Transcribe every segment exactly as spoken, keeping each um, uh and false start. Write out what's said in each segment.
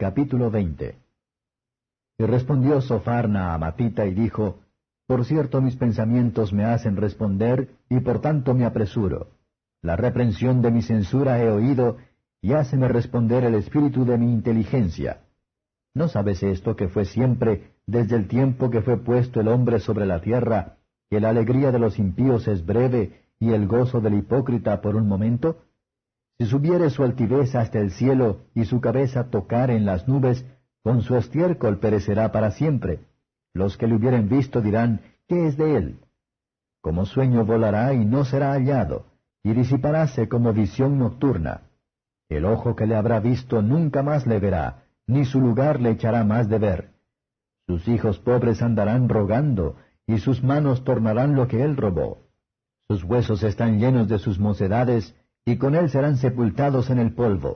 Capítulo veinte. Y respondió Sofarna a Amatita y dijo, Por cierto mis pensamientos me hacen responder, y por tanto me apresuro. La reprensión de mi censura he oído, y háceme responder el espíritu de mi inteligencia. ¿No sabes esto que fue siempre, desde el tiempo que fue puesto el hombre sobre la tierra, que la alegría de los impíos es breve, y el gozo del hipócrita por un momento? Si subiere su altivez hasta el cielo, y su cabeza tocare en las nubes, con su estiércol perecerá para siempre. Los que le hubieren visto dirán, ¿qué es de él? Como sueño volará y no será hallado, y disiparáse como visión nocturna. El ojo que le habrá visto nunca más le verá, ni su lugar le echará más de ver. Sus hijos pobres andarán rogando, y sus manos tornarán lo que él robó. Sus huesos están llenos de sus mocedades, y con él serán sepultados en el polvo.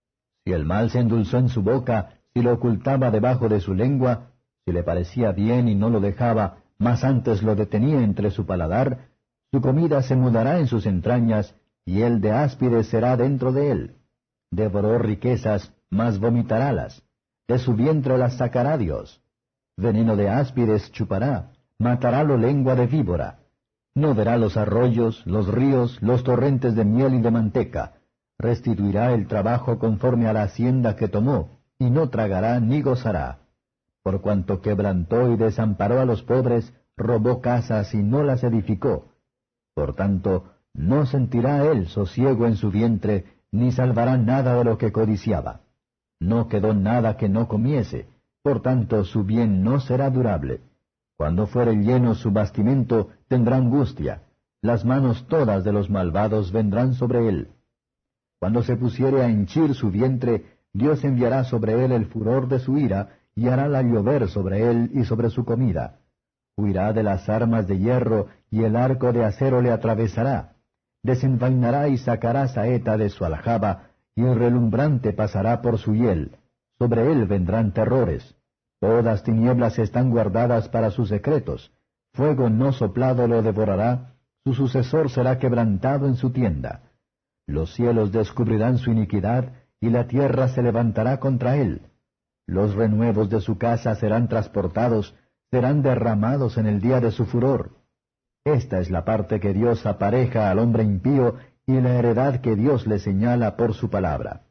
Si el mal se endulzó en su boca, si lo ocultaba debajo de su lengua, si le parecía bien y no lo dejaba, mas antes lo detenía entre su paladar, su comida se mudará en sus entrañas, y el de áspides será dentro de él. Devoró riquezas, mas vomitarálas. De su vientre las sacará Dios. Veneno de áspides chupará, matarálo lengua de víbora. No verá los arroyos, los ríos, los torrentes de miel y de manteca. Restituirá el trabajo conforme a la hacienda que tomó, y no tragará ni gozará. Por cuanto quebrantó y desamparó a los pobres, robó casas y no las edificó. Por tanto, no sentirá él sosiego en su vientre, ni salvará nada de lo que codiciaba. No quedó nada que no comiese, por tanto su bien no será durable. Cuando fuere lleno su bastimento, tendrá angustia. Las manos todas de los malvados vendrán sobre él. Cuando se pusiere a henchir su vientre, Dios enviará sobre él el furor de su ira, y harála llover sobre él y sobre su comida. Huirá de las armas de hierro, y el arco de acero le atravesará. Desenvainará y sacará saeta de su aljaba, y el relumbrante pasará por su hiel. Sobre él vendrán terrores. Todas tinieblas están guardadas para sus secretos. Fuego no soplado lo devorará, su sucesor será quebrantado en su tienda. Los cielos descubrirán su iniquidad, y la tierra se levantará contra él. Los renuevos de su casa serán transportados, serán derramados en el día de su furor. Esta es la parte que Dios apareja al hombre impío, y la heredad que Dios le señala por su palabra.